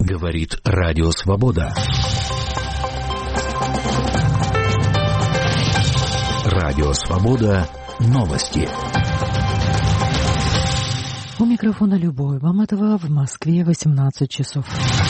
Говорит Радио Свобода. Радио Свобода. Новости. У микрофона Любовь Маматова, в Москве 18 часов.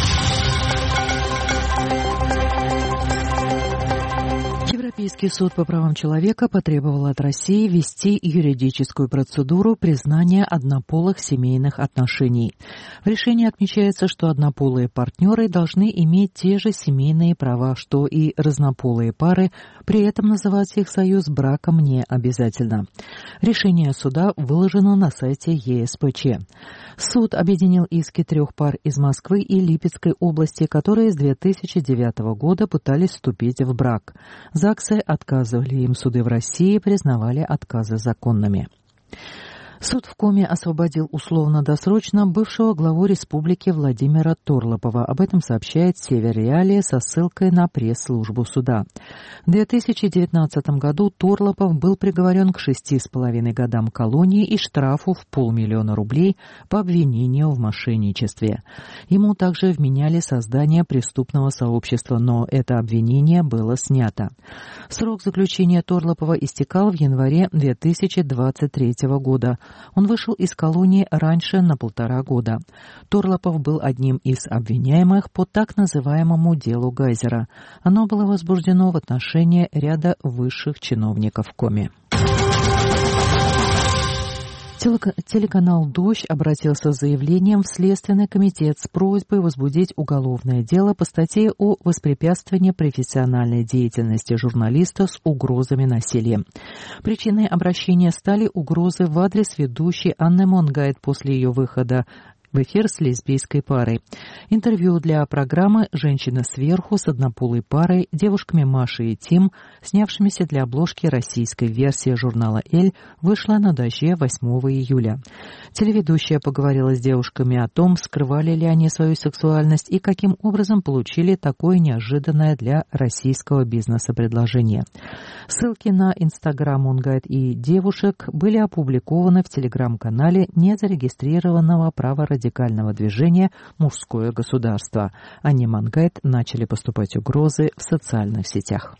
Европейский суд по правам человека потребовал от России ввести юридическую процедуру признания однополых семейных отношений. В решении отмечается, что однополые партнеры должны иметь те же семейные права, что и разнополые пары, при этом называть их союз браком не обязательно. Решение суда выложено на сайте ЕСПЧ. Суд объединил иски 3 пар из Москвы и Липецкой области, которые с 2009 года пытались вступить в брак. ЗАГСы отказывали им, суды в России признавали отказы законными. Суд в Коми освободил условно-досрочно бывшего главу республики Владимира Торлопова. Об этом сообщает Север-Реалия со ссылкой на пресс-службу суда. В 2019 году Торлопов был приговорен к 6,5 годам колонии и штрафу в 500 000 рублей по обвинению в мошенничестве. Ему также вменяли создание преступного сообщества, но это обвинение было снято. Срок заключения Торлопова истекал в январе 2023 года. Он вышел из колонии раньше на 1,5 года. Торлопов был одним из обвиняемых по так называемому делу Гайзера. Оно было возбуждено в отношении ряда высших чиновников Коми. Телеканал «Дождь» обратился с заявлением в Следственный комитет с просьбой возбудить уголовное дело по статье о воспрепятствовании профессиональной деятельности журналиста с угрозами насилия. Причиной обращения стали угрозы в адрес ведущей Анны Монгайт после ее выхода в эфир с лесбийской парой. Интервью для программы «Женщина сверху» с однополой парой, девушками Машей и Тим, снявшимися для обложки российской версии журнала «Эль», вышло на Дожде 8 июля. Телеведущая поговорила с девушками о том, скрывали ли они свою сексуальность и каким образом получили такое неожиданное для российского бизнеса предложение. Ссылки на Инстаграм Монгайт и девушек были опубликованы в телеграм-канале незарегистрированного праворадикального движения «Мужское государство». Анне Монгайт начали поступать угрозы в социальных сетях.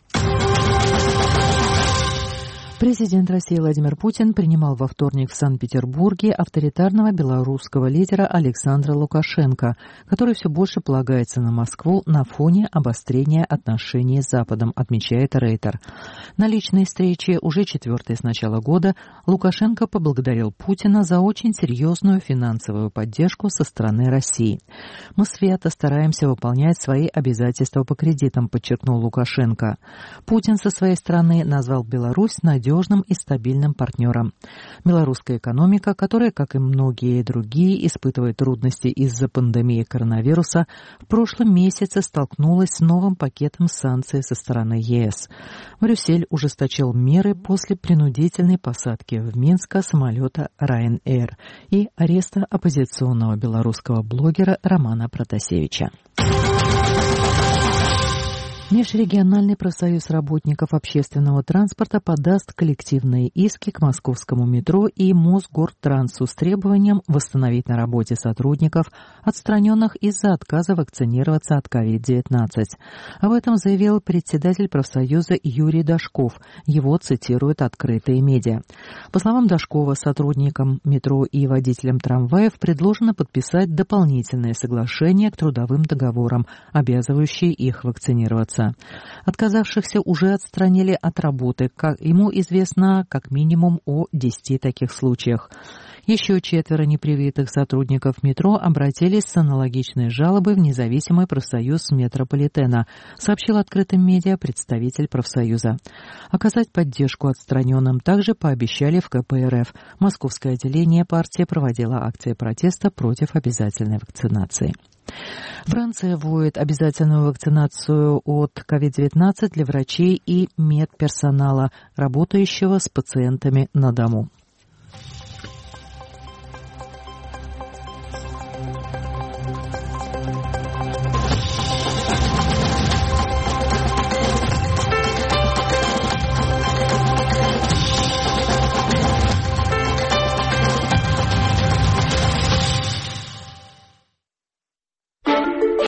Президент России Владимир Путин принимал во вторник в Санкт-Петербурге авторитарного белорусского лидера Александра Лукашенко, который все больше полагается на Москву на фоне обострения отношений с Западом, отмечает Рейтер. На личной встрече, уже 4-й с начала года, Лукашенко поблагодарил Путина за очень серьезную финансовую поддержку со стороны России. «Мы свято стараемся выполнять свои обязательства по кредитам», подчеркнул Лукашенко. Путин со своей стороны назвал Беларусь надежным и стабильным партнером. Белорусская экономика, которая, как и многие другие, испытывает трудности из-за пандемии коронавируса, в прошлом месяце столкнулась с новым пакетом санкций со стороны ЕС. Брюссель ужесточил меры после принудительной посадки в Минск самолета Ryanair и ареста оппозиционного белорусского блогера Романа Протасевича. Межрегиональный профсоюз работников общественного транспорта подаст коллективные иски к московскому метро и Мосгортрансу с требованием восстановить на работе сотрудников, отстраненных из-за отказа вакцинироваться от COVID-19. Об этом заявил председатель профсоюза Юрий Дашков. Его цитируют открытые медиа. По словам Дашкова, сотрудникам метро и водителям трамваев предложено подписать дополнительное соглашение к трудовым договорам, обязывающие их вакцинироваться. Отказавшихся уже отстранили от работы. Как ему известно, как минимум о 10 таких случаях. Еще 4 непривитых сотрудников метро обратились с аналогичной жалобой в независимый профсоюз метрополитена, сообщил открытым медиа представитель профсоюза. Оказать поддержку отстраненным также пообещали в КПРФ. Московское отделение партии проводило акции протеста против обязательной вакцинации. Франция вводит обязательную вакцинацию от COVID-19 для врачей и медперсонала, работающего с пациентами на дому.